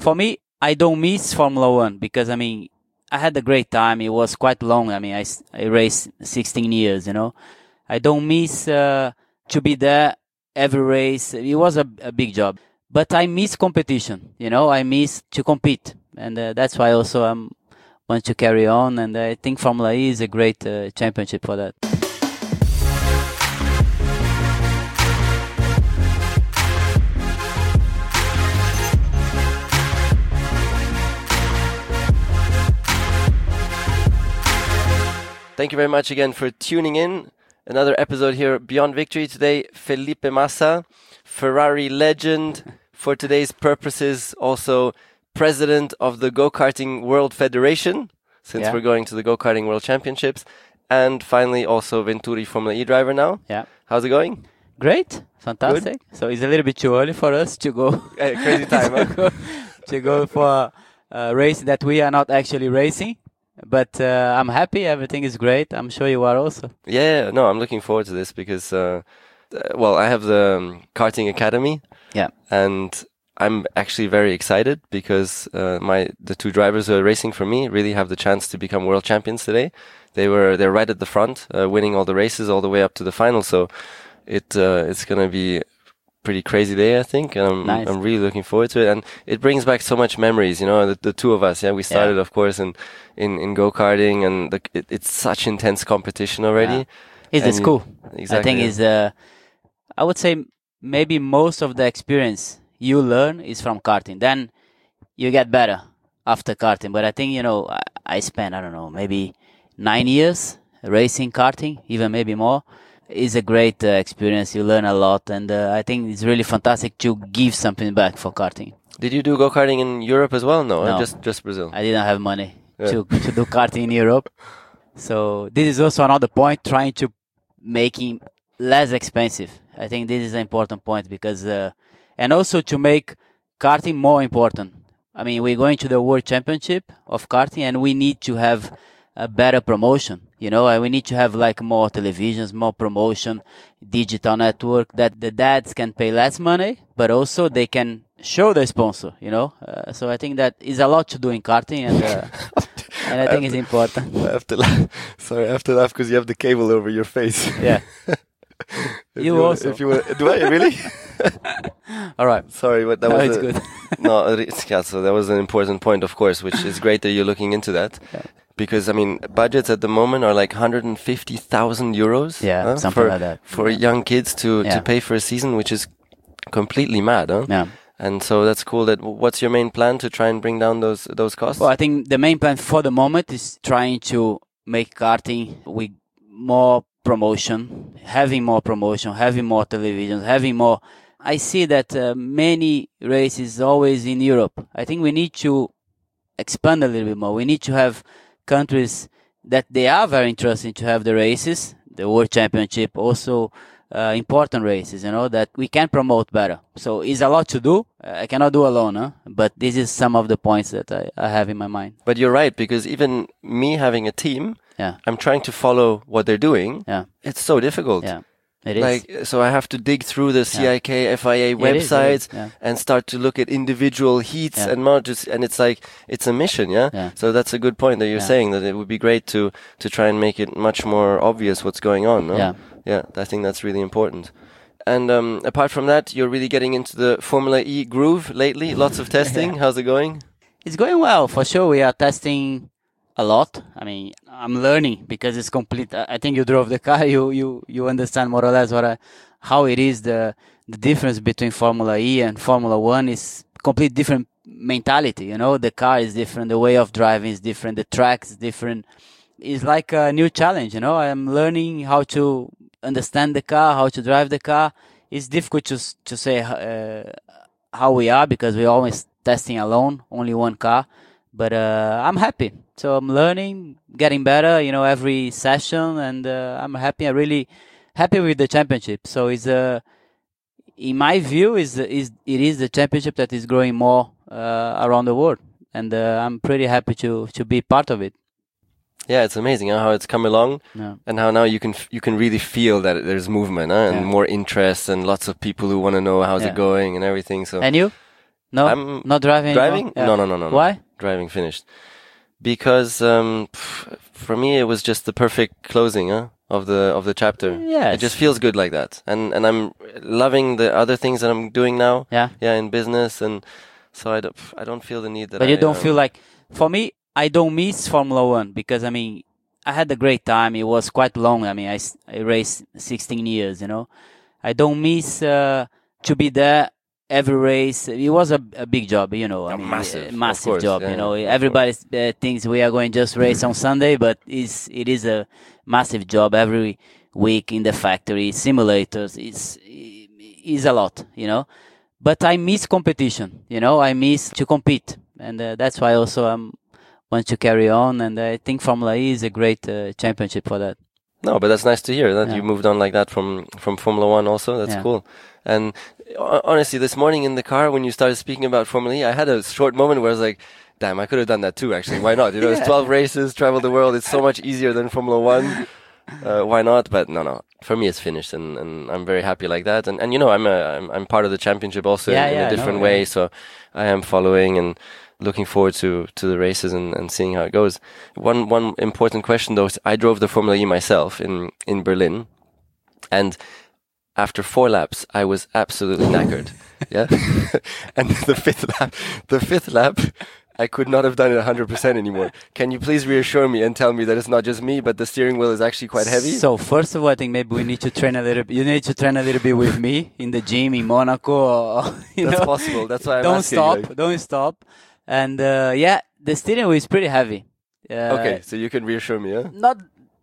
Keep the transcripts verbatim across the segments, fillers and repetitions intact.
for me, I don't miss Formula One because, I mean, I had a great time. It was quite long. I mean, I, I raced sixteen years, you know. I don't miss uh, to be there every race. It was a, a big job. But I miss competition, you know. I miss to compete. And uh, that's why also I want to carry on. And I think Formula E is a great uh, championship for that. Thank you very much again for tuning in. Another episode here, Beyond Victory. Today, Felipe Massa, Ferrari legend, for today's purposes, also president of the Go-Karting World Federation, since yeah. we're going to the Go-Karting World Championships. And finally, also Venturi Formula E driver now. Yeah. How's it going? Great. Fantastic. Good. So it's a little bit too early for us to go. Hey, crazy time, to, huh? go, to go for a race that we are not actually racing. But uh, I'm happy. Everything is great. I'm sure you are also. Yeah, no, I'm looking forward to this because, uh, uh, well, I have the um, karting academy. Yeah. And I'm actually very excited because uh, my the two drivers who are racing for me really have the chance to become world champions today. They were they're right at the front, uh, winning all the races all the way up to the final. So it uh, it's gonna be pretty crazy day, I think. Um, nice. I'm really looking forward to it, and it brings back so much memories. You know, the, the two of us. Yeah, we started, yeah. of course, in in, in go karting, and the, it, it's such intense competition already. Yeah. It's the school. Exactly. I think yeah. is uh, I would say maybe most of the experience you learn is from karting. Then you get better after karting. But I think you know I, I spent I don't know maybe nine years racing karting, even maybe more. It's a great uh, experience. You learn a lot, and uh, I think it's really fantastic to give something back for karting. Did you do go-karting in Europe as well? No, no. Or just just Brazil. I didn't have money yeah. to to do karting in Europe, so this is also another point, trying to making less expensive. I think this is an important point because, uh, and also to make karting more important. I mean, we're going to the World Championship of karting, and we need to have a better promotion. You know, we need to have like more televisions, more promotion, digital network that the dads can pay less money, but also they can show the sponsor, you know. Uh, so I think that is a lot to do in karting, and uh, and I, I think it's to, important. I have to laugh. Sorry, I have to laugh because you have the cable over your face. Yeah. you, you you also. If you were, do I really? All right. Sorry, but that no, was it's a, good. no, yeah, so that was an important point, of course, which is great that you're looking into that. Yeah. Because, I mean, budgets at the moment are like one hundred fifty thousand euros. Yeah, huh, something for, like that. For yeah. young kids to, yeah. to pay for a season, which is completely mad, huh? Yeah. And so that's cool. That what's your main plan to try and bring down those those costs? Well, I think the main plan for the moment is trying to make karting with more promotion, having more promotion, having more televisions, having more. I see that uh, many races always in Europe. I think we need to expand a little bit more. We need to have countries that they are very interested to have the races, the World Championship, also uh, important races, you know, that we can promote better. So it's a lot to do. I cannot do alone, huh? But this is some of the points that I, I have in my mind. But you're right, because even me having a team, yeah. I'm trying to follow what they're doing. Yeah. It's so difficult. Yeah. It is. Like, so I have to dig through the C I K, yeah. F I A it websites is, it is, yeah. and start to look at individual heats yeah. and modules, and it's like, it's a mission, yeah? yeah. So that's a good point that you're yeah. saying, that it would be great to, to try and make it much more obvious what's going on, no? Yeah. Yeah, I think that's really important. And um, apart from that, you're really getting into the Formula E groove lately, lots of testing. yeah. How's it going? It's going well, for sure. We are testing a lot. I mean, I'm learning because it's complete. I think you drove the car. You you you understand more or less what I, how it is. The the difference between Formula E and Formula One is complete different mentality. You know, the car is different. The way of driving is different. The track is different. It's like a new challenge. You know, I'm learning how to understand the car, how to drive the car. It's difficult to to say uh, how we are because we're always testing alone, only one car. But uh, I'm happy. So I'm learning, getting better, you know, every session, and uh, I'm happy. I'm really happy with the championship. So it's uh, in my view, is is it is the championship that is growing more uh, around the world, and uh, I'm pretty happy to to be part of it. Yeah, it's amazing huh, how it's come along, yeah. and how now you can f- you can really feel that there's movement huh, and yeah. more interest and lots of people who want to know how's yeah. it going and everything. So and you? No, I'm not driving. driving. Yeah. No, no, no, no, no. Why? Driving finished. Because um, pff, for me it was just the perfect closing, huh, of the of the chapter. Yes. It just feels good like that, and and I'm loving the other things that I'm doing now. Yeah. Yeah, in business, and so I don't I don't feel the need that. But I, you don't um, feel like, for me, I don't miss Formula One because I mean I had a great time. It was quite long. I mean I, s- I raced sixteen years. You know, I don't miss uh, to be there every race. It was a, a big job. You know, I A mean massive, a of massive course, job. yeah, you know, yeah, of everybody uh, thinks we are going to just race on Sunday, but it's it is a massive job every week in the factory. Simulators is is a lot. You know. But I miss competition, you know, I miss to compete. And uh, that's why also I want to carry on. And I think Formula E is a great uh, championship for that. No, but that's nice to hear that Yeah. you moved on like that from, from Formula One also. That's Yeah. cool. And uh, honestly, this morning in the car, when you started speaking about Formula E, I had a short moment where I was like, damn, I could have done that too, actually. Why not? You know, it's Yeah. twelve races, travel the world. It's so much easier than Formula One. Uh, why not? But no, no. For me, it's finished, and, and I'm very happy like that. And, and you know, I'm, a, I'm I'm part of the championship also Yeah, in, in yeah, I a different know, way. yeah. So I am following and looking forward to, to the races and, and seeing how it goes. One one important question though is I drove the Formula E myself in, in Berlin, and after four laps I was absolutely knackered. Yeah, and the fifth lap, the fifth lap. I could not have done it one hundred percent anymore. Can you please reassure me and tell me that it's not just me, but the steering wheel is actually quite heavy? So first of all, I think maybe we need to train a little bit. You need to train a little bit with me in the gym in Monaco. Or, you That's know, possible. That's why I'm don't asking, stop. like- Don't stop. And uh, yeah, the steering wheel is pretty heavy. Uh, Okay, so you can reassure me, huh? Not,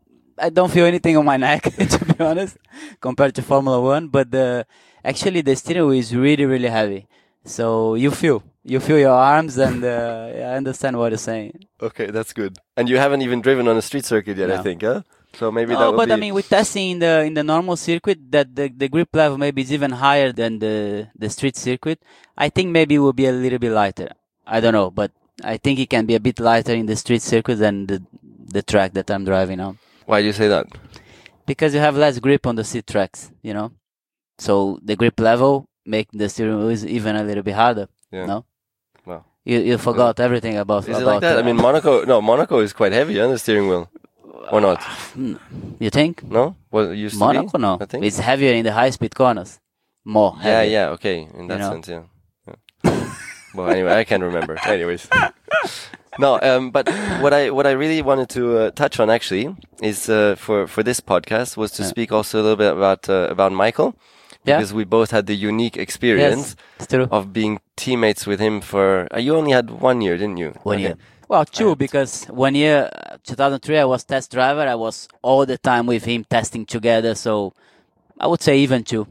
I don't feel anything on my neck to be honest, compared to Formula One. But the actually the steering wheel is really really heavy. So you feel you feel your arms, and uh, I understand what you're saying. Okay, that's good. And you haven't even driven on a street circuit yet, I No. think, huh? So maybe that No, would but be... I mean, we're testing in the in the normal circuit that the, the grip level maybe is even higher than the the street circuit. I think maybe it will be a little bit lighter. I don't know, but I think it can be a bit lighter in the street circuit than the the track that I'm driving on, Why do you say that? because you have less grip on the street tracks, you know. So the grip level make the steering wheel is even a little bit harder. Yeah. No, Wow. you you forgot everything about. Is it about like that? uh, I mean, Monaco... No, Monaco is quite heavy, huh, the steering wheel. Or not? you think No? Well, it used to Monaco? be, No, I think. it's heavier in the high speed corners. More Yeah, heavy. yeah, okay. In that know? sense, yeah. yeah. Well, anyway, I can't remember. Anyways. No, um, but what I what I really wanted to uh, touch on actually is uh, for for this podcast was to Yeah. speak also a little bit about uh, about Michael, Yeah. because we both had the unique experience Yes, it's true. of being teammates with him for. Uh, you only had one year, didn't you? One Okay. year. Well, two, because one year, uh, two thousand three, I was test driver. I was all the time with him testing together. So I would say even two.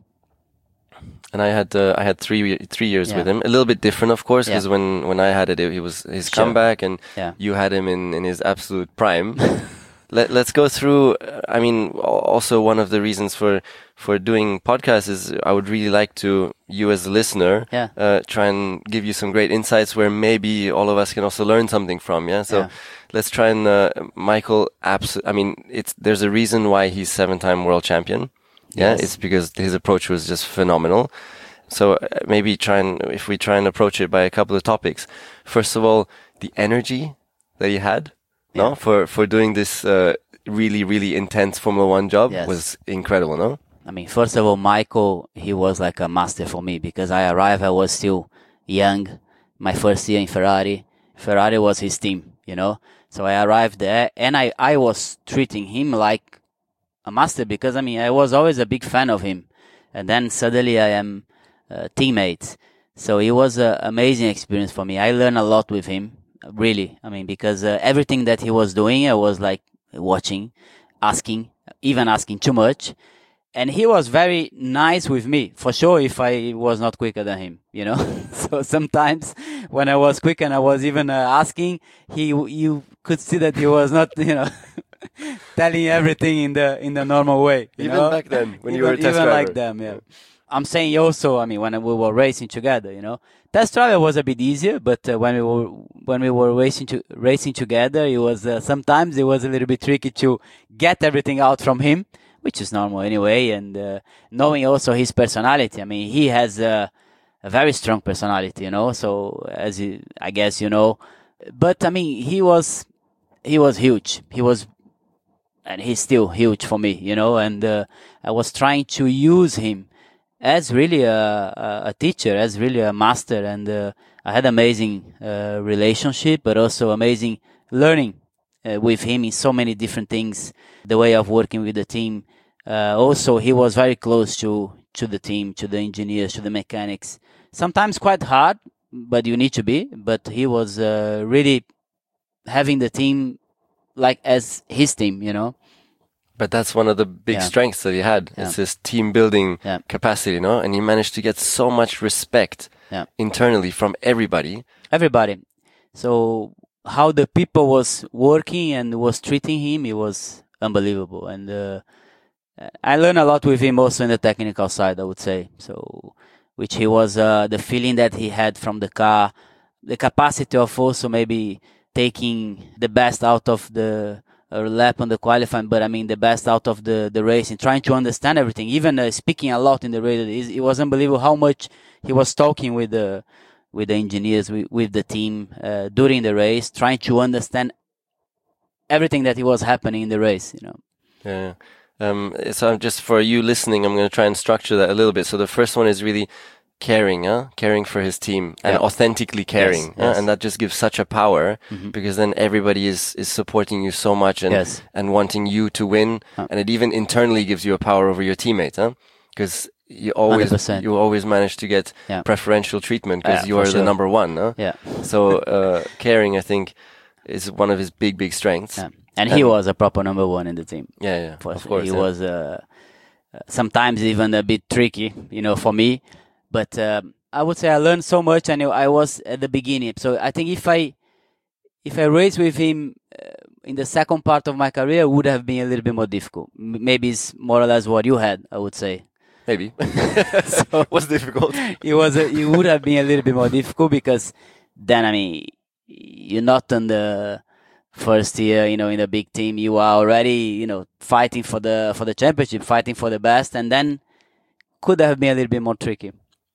And I had uh, I had three three years Yeah. with him. A little bit different, of course, because Yeah. when when I had it, it, he was his Sure. comeback, and Yeah. you had him in in his absolute prime. Let, let's go through. uh, I mean, al- also one of the reasons for for doing podcasts is I would really like to, you as a listener, Yeah. uh, try and give you some great insights where maybe all of us can also learn something from. Yeah. So Yeah. let's try and uh, Michael. Abs- I mean, it's there's a reason why he's seven-time world champion. Yeah, Yes. it's because his approach was just phenomenal. So uh, maybe try and if we try and approach it by a couple of topics. First of all, the energy that he had, no, Yeah. for for doing this uh, really really intense Formula One job Yes. was incredible, no? I mean, first of all, Michael, he was like a master for me because I arrived, I was still young. My first year in Ferrari. Ferrari was his team, you know. So I arrived there and I, I was treating him like a master because, I mean, I was always a big fan of him. And then suddenly I am uh, teammates. So it was an amazing experience for me. I learned a lot with him, really. I mean, because uh, everything that he was doing, I was like watching, asking, even asking too much. And he was very nice with me, for sure, if I was not quicker than him, you know. So sometimes when I was quick and I was even uh, asking, he, you could see that he was not, you know, telling everything in the in the normal way. You Even know? back then, when you even, were a test even driver. like them, yeah. I'm saying also, I mean, when we were racing together, you know, test driver was a bit easier, but uh, when we were when we were racing to racing together, it was uh, sometimes it was a little bit tricky to get everything out from him, which is normal anyway. And uh, knowing also his personality, I mean, he has uh, a very strong personality, you know. So as you, I guess you know, but I mean, he was he was huge. He was, and he's still huge for me, you know. And uh, I was trying to use him as really a, a, a teacher, as really a master, and uh, I had amazing uh, relationship, but also amazing learning uh, with him in so many different things. The way of working with the team. Uh, also, he was very close to to the team, to the engineers, to the mechanics. Sometimes quite hard, but you need to be. But he was uh, really having the team like as his team, you know. But that's one of the big Yeah. strengths that he had. Yeah. It's his team building Yeah. capacity, you know, and he managed to get so much respect Yeah. internally from everybody. Everybody. So how the people was working and was treating him, it was unbelievable. And uh, I learned a lot with him also in the technical side, I would say. So, which he was uh, the feeling that he had from the car, the capacity of also maybe taking the best out of the uh, lap on the qualifying, but I mean the best out of the the racing, trying to understand everything, even uh, speaking a lot in the radio. It, it was unbelievable how much he was talking with the with the engineers, with, with the team uh, during the race, trying to understand everything that it was happening in the race, you know. Yeah. Um, so I'm just for you listening, I'm going to try and structure that a little bit. So the first one is really caring, huh? Caring for his team and Yeah. authentically caring. Yes, huh? yes. And that just gives such a power Mhm. because then everybody is, is supporting you so much and, Yes. and wanting you to win. Huh. And it even internally gives you a power over your teammates, huh? Because you always, one hundred percent. you always manage to get Yeah. preferential treatment because Yeah, you for are the sure. number one, huh? Yeah. So, uh, caring, I think, is one of his big, big strengths. Yeah. And he And- was a proper number one in the team. Yeah, yeah, For of sure. course. He yeah. was uh, uh, sometimes even a bit tricky, you know, for me. But um, I would say I learned so much, and I was at the beginning. So I think if I if I raced with him uh, in the second part of my career, it would have been a little bit more difficult. M- maybe it's more or less what you had, I would say. Maybe. So it was difficult. It was a, it would have been a little bit more difficult because then I mean you're not on the first year, you know, in a big team. You are already, you know, fighting for the for the championship, fighting for the best, and then could have been a little bit more tricky.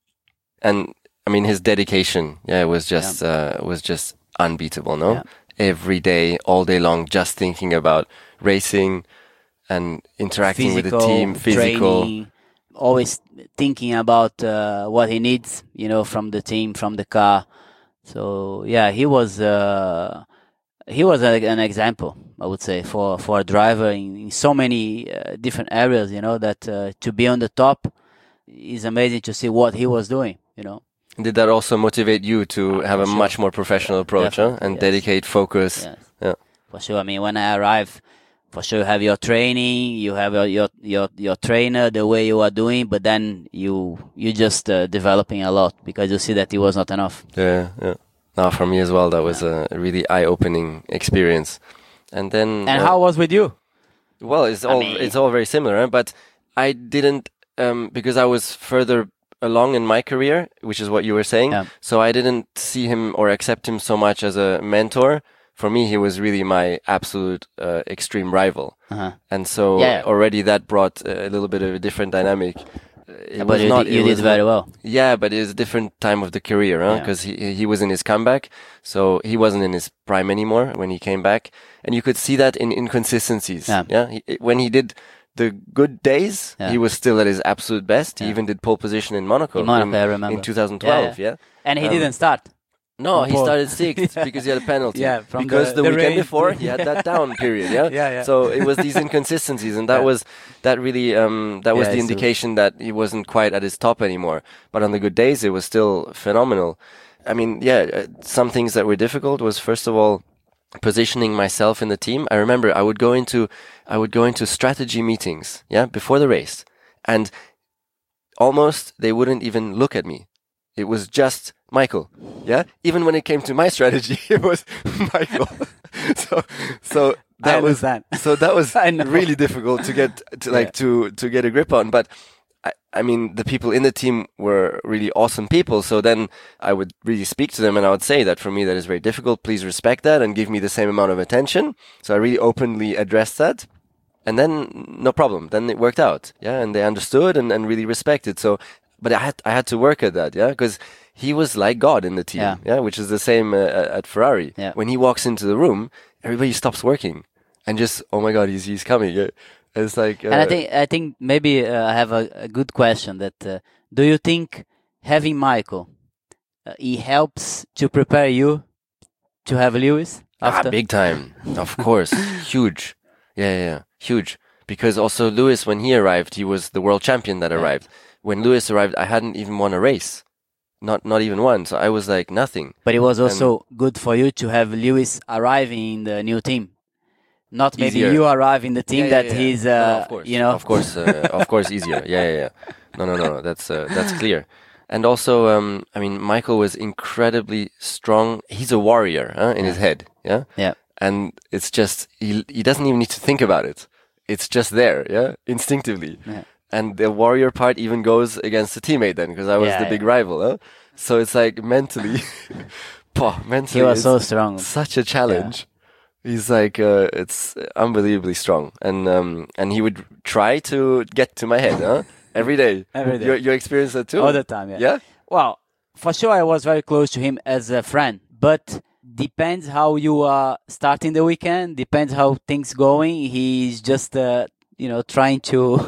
And I mean, his dedication, yeah, it was just uh, was just unbeatable. No, Yeah. every day, all day long, just thinking about racing and interacting with the team, physical. training, always thinking about uh, what he needs, you know, from the team, from the car. So yeah, he was uh, he was a, an example, I would say, for, for a driver in, in so many uh, different areas. You know, that uh, to be on the top is amazing to see what he was doing. You know, Did that also motivate you to Ah, have for a sure. much more professional approach, huh? Definitely, And yes. dedicate focus? yes. Yeah. For sure. I mean, when I arrive, for sure you have your training, you have your your your, your trainer, the way you are doing, but then you you just uh, developing a lot because you see that it was not enough. Yeah, yeah. No, for me as well, that was a really eye-opening experience. And then, And well, how was with you? well, it's I all mean- it's all very similar, huh? But I didn't um, because I was further along in my career, which is what you were saying. Yeah. So I didn't see him or accept him so much as a mentor. For me, he was really my absolute uh, extreme rival, Uh-huh. and so Yeah. already that brought a little bit of a different dynamic. Uh, It but was you, not- did, you it did was very not- well. Yeah, but it was a different time of the career, huh? Yeah. Because he he was in his comeback, so he wasn't in his prime anymore when he came back, and you could see that in inconsistencies. Yeah. yeah? He, when he did the good days, Yeah. he was still at his absolute best. He Yeah. even did pole position in Monaco. In Monaco, I remember. in twenty twelve. Yeah, Yeah, And he Um, didn't start. No, From he pole. started sixth Yeah. because he had a penalty. Yeah, from because the- the, the weekend rain. before he had that down period. Yeah, Yeah, yeah. So it was these inconsistencies, and that Yeah. was that really um that was Yeah, the it's a- indication that he wasn't quite at his top anymore. But on the good days, it was still phenomenal. I mean, yeah, uh, some things that were difficult was first of all positioning myself in the team. I remember I would go into I would go into strategy meetings, yeah, before the race, and almost they wouldn't even look at me. It was just Michael, yeah. Even when it came to my strategy, it was Michael. so, so that I was understand. so that was I know. really difficult to get to like Yeah. to to get a grip on. But I, I mean, the people in the team were really awesome people. So then I would really speak to them, and I would say that for me that is very difficult. Please respect that and give me the same amount of attention. So I really openly addressed that. And then no problem. Then it worked out. Yeah. And they understood and, and really respected. So, but I had I had to work at that, yeah, because he was like God in the team, Yeah. yeah, which is the same uh, at Ferrari. Yeah. When he walks into the room, everybody stops working and just, oh my God, he's he's coming. Yeah. It's like, uh, And I think I think maybe uh, I have a, a good question. That uh, do you think having Michael, uh, he helps to prepare you to have Lewis after? ah, big time, of course, huge, yeah, yeah, yeah, huge. Because also Lewis, when he arrived, he was the world champion that Yeah. arrived. When Lewis arrived, I hadn't even won a race, not not even one. So I was like nothing. But it was also good for you to have Lewis arriving in the new team. Not maybe Easier. you arrive in the team Yeah, yeah, that yeah. he's, No, uh, of course, you know. of course, uh, of course, easier. Yeah, yeah, yeah. No, no, no, no. That's uh, that's clear. And also, um, I mean, Michael was incredibly strong. He's a warrior huh, in his head. Yeah, Yeah. and it's just he he doesn't even need to think about it. It's just there. Yeah, instinctively. Yeah. And the warrior part even goes against the teammate then, because I was Yeah, the big yeah. rival. Huh? So it's like mentally, Pah, mentally, He was it's so strong. such a challenge. He's like, uh, it's unbelievably strong, and um, and he would try to get to my head, huh? Every day. Every day. You you experience that too? All the time, yeah. Yeah. Well, for sure, I was very close to him as a friend, but depends how you are starting the weekend. Depends how things going. He's just, uh, you know, trying to.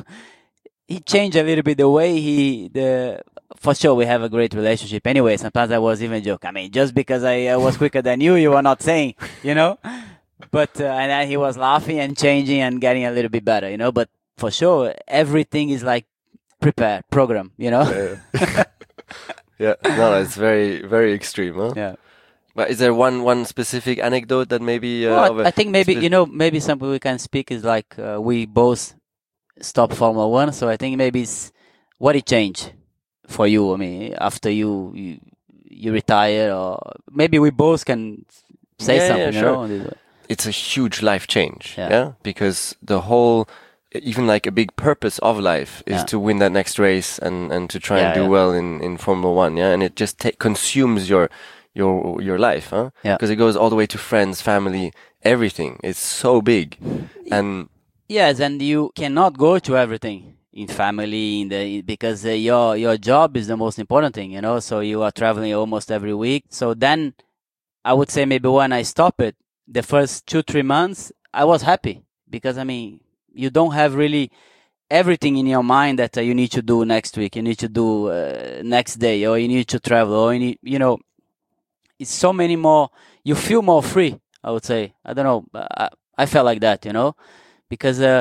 He changed a little bit the way he the. For sure, we have a great relationship. Anyway, sometimes I was even joke. I mean, just because I uh, was quicker than you, you were not saying, you know. But uh, and then he was laughing and changing and getting a little bit better, you know. But for sure, everything is like prepared, program, you know. Yeah. Yeah. No, no, it's very very extreme, huh? Yeah. But is there one one specific anecdote that maybe? Uh, Well, of a I think maybe spe- you know maybe something we can speak is like uh, we both stopped Formula One, so I think maybe it's what it changed for you. I mean, after you you, you retire, or maybe we both can say Yeah, something. yeah, You sure. know, on this- it's a huge life change, Yeah. yeah. Because the whole, even like a big purpose of life is Yeah. to win that next race and, and to try and Yeah, do yeah. well in, in Formula One, yeah. And it just ta- consumes your your your life, huh? Yeah. Because it goes all the way to friends, family, everything. It's so big, and Yes, and you cannot go to everything in family in the because uh, your your job is the most important thing, you know. So you are traveling almost every week. So then, I would say maybe when I stop it, the first two three months, I was happy because I mean you don't have really everything in your mind that uh, you need to do next week, you need to do uh, next day, or you need to travel, or you need, you know, it's so many more. You feel more free. I would say. I don't know. I, I felt like that, you know. Because uh,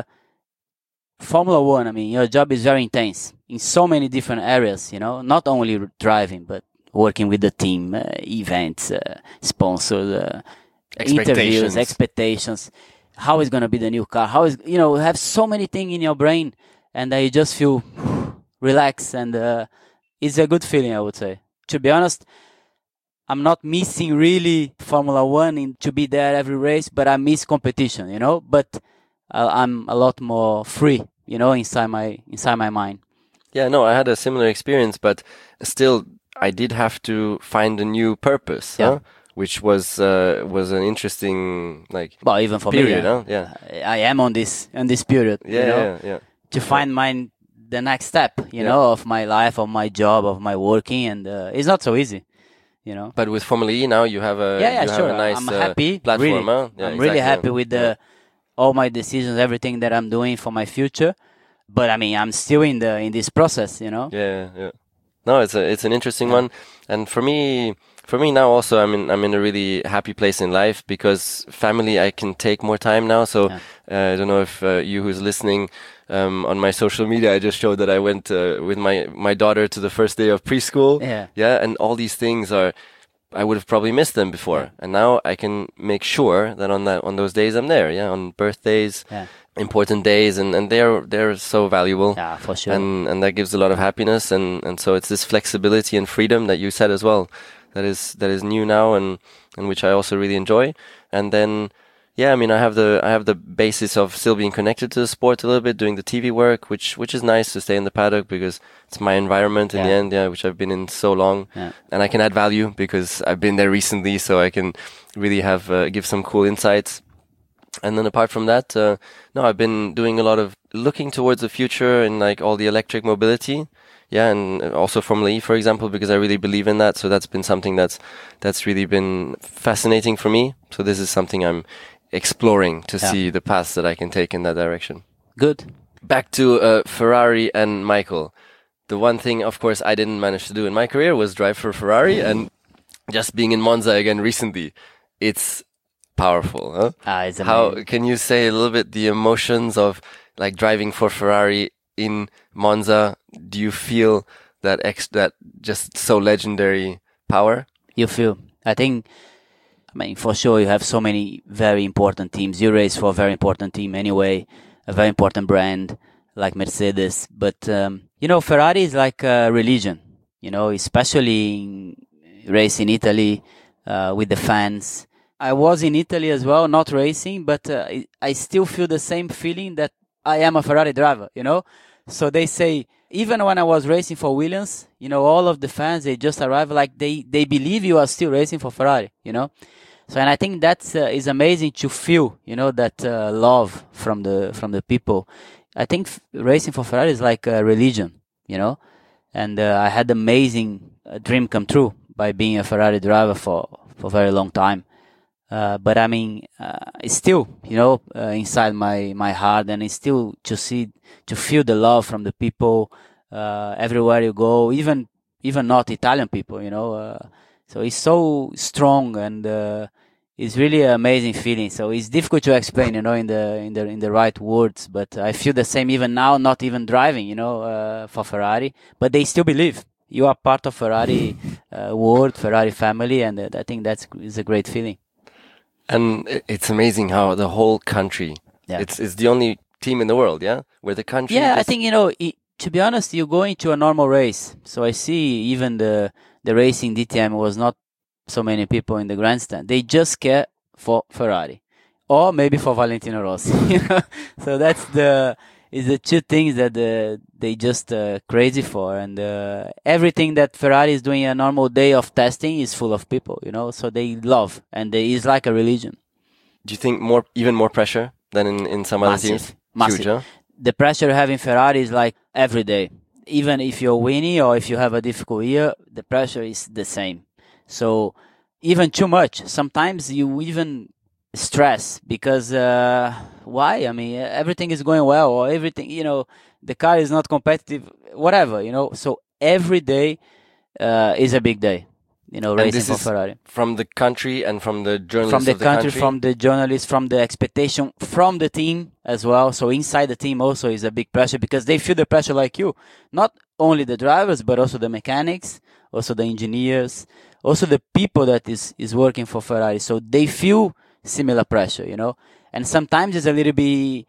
Formula One, I mean, your job is very intense in so many different areas, you know, not only driving, but working with the team, uh, events, uh, sponsors, uh, interviews, Expectations. expectations, how is going to be the new car, how is, you know, have so many things in your brain, and uh, you just feel relaxed, and uh, it's a good feeling, I would say. To be honest, I'm not missing really Formula One in, to be there every race, but I miss competition, you know, but uh, I'm a lot more free, you know, inside my inside my mind. yeah, no, I had a similar experience, but still, I did have to find a new purpose, Yeah. huh? Which was uh, was an interesting like Well, even for period, me, uh, huh? Yeah. I am on this on this period, Yeah, you know, yeah, yeah. to find my the next step, you Yeah. know, of my life, of my job, of my working, and uh, it's not so easy, you know. But with Formula E now, you have a yeah, yeah, you sure. have a nice I'm uh, happy. platform, really. huh? Yeah, I'm really exactly, happy yeah. with the Yeah. all my decisions, everything that I'm doing for my future. But I mean, I'm still in the in this process, you know. Yeah, yeah. No, it's a it's an interesting Yeah. one, and for me, for me now also, I'm in I'm in a really happy place in life because family I can take more time now. So Yeah. uh, I don't know if uh, you who's listening um, on my social media, I just showed that I went uh, with my my daughter to the first day of preschool. Yeah. yeah, and all these things are. I would have probably missed them before, Yeah. and now I can make sure that on that on those days I'm there. Yeah, on birthdays, Yeah. important days, and and they're they're so valuable. Yeah, for sure. And and that gives a lot of happiness, and, and so it's this flexibility and freedom that you said as well, that is that is new now, and, and which I also really enjoy. And then, yeah, I mean, I have the I have the basis of still being connected to the sport a little bit, doing the T V work, which which is nice to stay in the paddock because it's my environment in the Yeah. end, yeah, which I've been in so long, Yeah. and I can add value because I've been there recently, so I can really have uh, give some cool insights. And then apart from that, uh, no, I've been doing a lot of looking towards the future in like all the electric mobility, Yeah, and also Formula E, for example, because I really believe in that. So that's been something that's that's really been fascinating for me. So this is something I'm exploring to Yeah. see the paths that I can take in that direction. Good. Back to uh, Ferrari and Michael. The one thing, of course, I didn't manage to do in my career was drive for Ferrari, and just being in Monza again recently, it's powerful. Huh? Ah, it's How amazing. can you say a little bit the emotions of like driving for Ferrari in Monza? Do you feel that ex that just so legendary power? You feel? I think. I mean, for sure, you have so many very important teams. You race for a very important team anyway, a very important brand like Mercedes. But, um, you know, Ferrari is like a religion, you know, especially in race in Italy uh, with the fans. I was in Italy as well, not racing, but uh, I- I still feel the same feeling that I am a Ferrari driver, you know? So they say, even when I was racing for Williams, you know, all of the fans, they just arrive like they, they believe you are still racing for Ferrari, you know? So, and I think that's uh, is amazing to feel, you know, that uh, love from the from the people. I think f- racing for Ferrari is like a religion, you know, and uh, I had amazing uh, dream come true by being a Ferrari driver for for a very long time. Uh, but I mean, uh, it's still, you know, uh, inside my my heart, and it's still to see to feel the love from the people uh, everywhere you go, even even not Italian people, you know. Uh, so it's so strong, and uh, it's really an amazing feeling. So it's difficult to explain, you know, in the in the in the right words. But I feel the same even now, not even driving, you know, uh, for Ferrari. But they still believe you are part of Ferrari uh, world, Ferrari family, and uh, I think that's is a great feeling. And i- it's amazing how the whole country, Yeah. it's it's the only team in the world, yeah, where the country. Yeah, I just- think you know. I to be honest, you go into a normal race, so I see even the the racing D T M was not so many people in the grandstand. They just care for Ferrari, or maybe for Valentino Rossi. You know? So that's the is the two things that uh, they just uh, crazy for, and uh, everything that Ferrari is doing a normal day of testing is full of people. You know, so they love, and they, it's like a religion. Do you think more, even more pressure than in in some other Massive, teams? massive. Huge, huh? The pressure you have in Ferrari is like every day. Even if you're winning or if you have a difficult year, the pressure is the same. So even too much. Sometimes you even stress because uh, why? I mean, everything is going well, or everything, you know, the car is not competitive, whatever, you know. So every day uh, is a big day, you know, And racing this for is Ferrari. from the country and from the journalists From the of the country, country. from the journalists, from the expectation, from the team as well. So inside the team also is a big pressure because they feel the pressure like you. Not only the drivers, but also the mechanics, also the engineers, also the people that is, is working for Ferrari. So they feel similar pressure, you know. And sometimes it's a little bit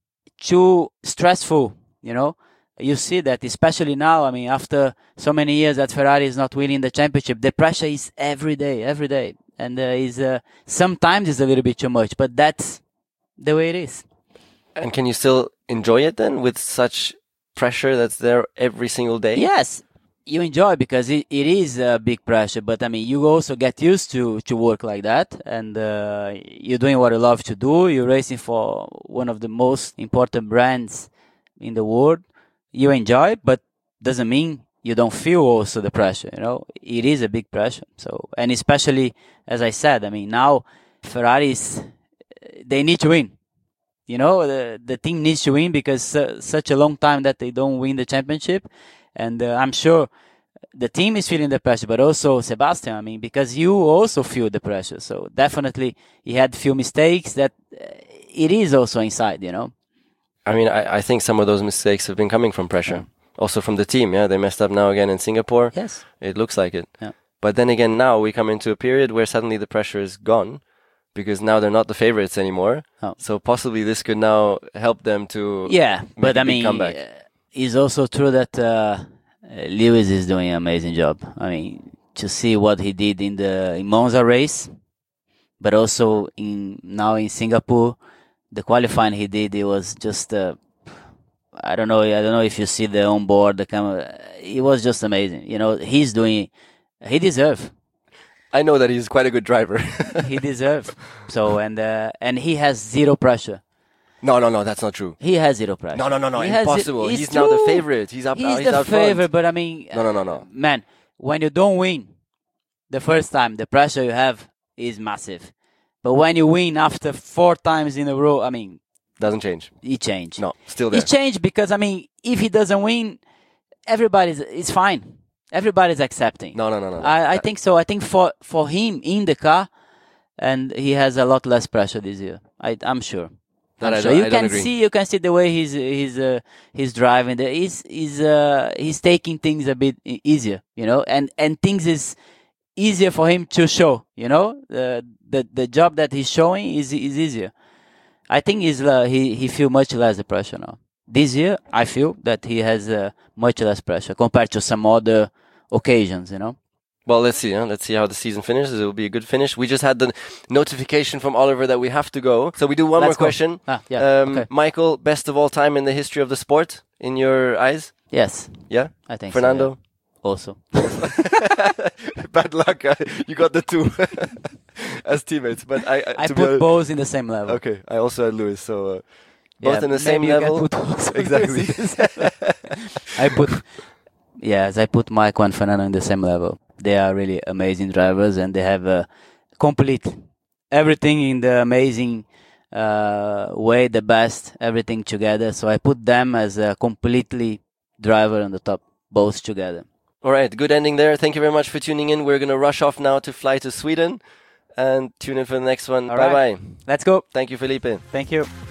too stressful, you know. You see that, especially now. I mean, after so many years that Ferrari is not winning the championship, the pressure is every day, every day, and uh, is uh, sometimes it's a little bit too much. But that's the way it is. And can you still enjoy it then with such pressure that's there every single day? Yes, you enjoy because it, it is a big pressure. But I mean, you also get used to to work like that, and uh, you're doing what you love to do. You're racing for one of the most important brands in the world. You enjoy it, but doesn't mean you don't feel also the pressure, you know. It is a big pressure. So, and especially, as I said, I mean, now Ferraris, they need to win. You know, the, the team needs to win because uh, such a long time that they don't win the championship. And uh, I'm sure the team is feeling the pressure, but also Sebastian, I mean, because you also feel the pressure. So definitely he had few mistakes that uh, it is also inside, you know. I mean, I, I think some of those mistakes have been coming from pressure. Also from the team, yeah. They messed up now again in Singapore. Yes. It looks like it. Yeah. But then again, now we come into a period where suddenly the pressure is gone because now they're not the favorites anymore. Oh. So possibly this could now help them to Yeah, make but a I big mean, comeback. uh, it's also true that uh, uh, Lewis is doing an amazing job. I mean, to see what he did in the in Monza race, but also in now in Singapore, the qualifying he did, it was just uh, I don't know, I don't know if you see the onboard, the camera. It was just amazing. You know, he's doing, he deserves. I know that he's quite a good driver. He deserves. So and uh, and he has zero pressure. No, no, no, that's not true. He has zero pressure. No, no, no, no, He has impossible. it- He's it's now the true. favorite. He's up. He's uh, he's the out front. favorite, but I mean, No, no, no, no. uh, man, when you don't win the first time, the pressure you have is massive. But when you win after four times in a row, I mean, Doesn't change. it changed. No, still there. It changed because I mean, if he doesn't win, everybody's it's fine. Everybody's accepting. No, no, no, no. no. I, I Uh, think so. I think for for him in the car, and he has a lot less pressure this year. I, I'm sure. That I'm I sure. don't- You I don't can agree. see, you can see the way he's he's uh, he's driving. The, he's he's uh, he's taking things a bit e- easier, you know, and and things is easier for him to show. You know, the the the job that he's showing is is easier. I think he's uh, he he feel much less the pressure now. This year, I feel that he has uh, much less pressure compared to some other occasions. You know. Well, let's see. Huh? Let's see how the season finishes. It will be a good finish. We just had the notification from Oliver that we have to go. So we do one Let's more go. question. Ah, yeah. Um, okay. Michael, best of all time in the history of the sport, in your eyes? Yes, Yeah? I think so, Fernando? yeah. Also. Bad luck. uh, You got the two as teammates. But I, I, I to be put honest- both in the same level. Okay, I also had Lewis. So uh, both Yeah, in the same maybe you can level. put also Exactly. I put, yes, I put Michael and Fernando in the same level. They are really amazing drivers, and they have a complete everything in the amazing uh, way, the best, everything together. So I put them as a completely driver on the top, both together. All right, good ending there. Thank you very much for tuning in. We're going to rush off now to fly to Sweden and tune in for the next one. All Bye right. bye. Let's go. Thank you, Felipe. Thank you.